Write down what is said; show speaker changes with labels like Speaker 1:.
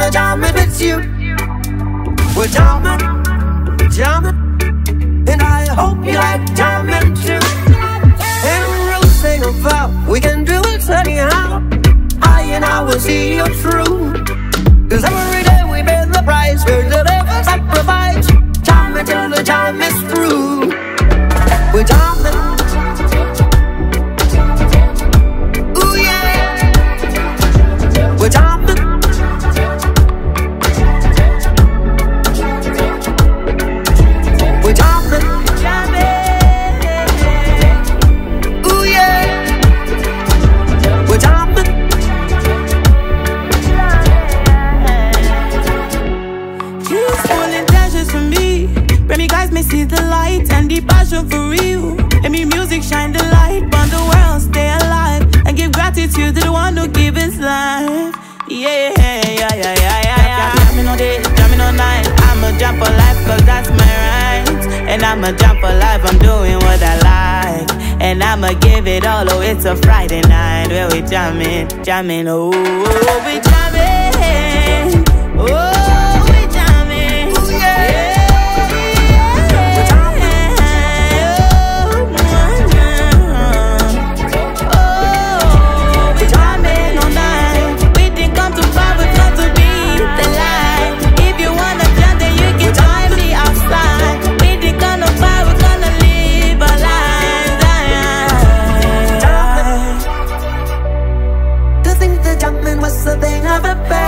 Speaker 1: the jamming with you. We're jamming, and I hope you like jamming too. Ain't no rules saying about, we can do it anyhow. I and I will see you through. Cause every day we pay the price for the never sacrifice. Jamming till the jam is through. We're jamming. Ooh yeah. We're jamming. We're jamming. Ooh yeah. We're jamming.
Speaker 2: She's full intentions for me. When you guys may see the light and the passion for real. Let me music shine the light on the world, stay alive. And give gratitude to the one who give his life. Yeah. Jamming all day, jamming all night. I'ma jump for life cause that's my right. And I'ma jump for life, I'm doing what I like. And I'ma give it all, oh it's a Friday night. Where we jamming, oh we jamming. Oh we jamming, yeah.
Speaker 1: The thing the jamming was the thing of a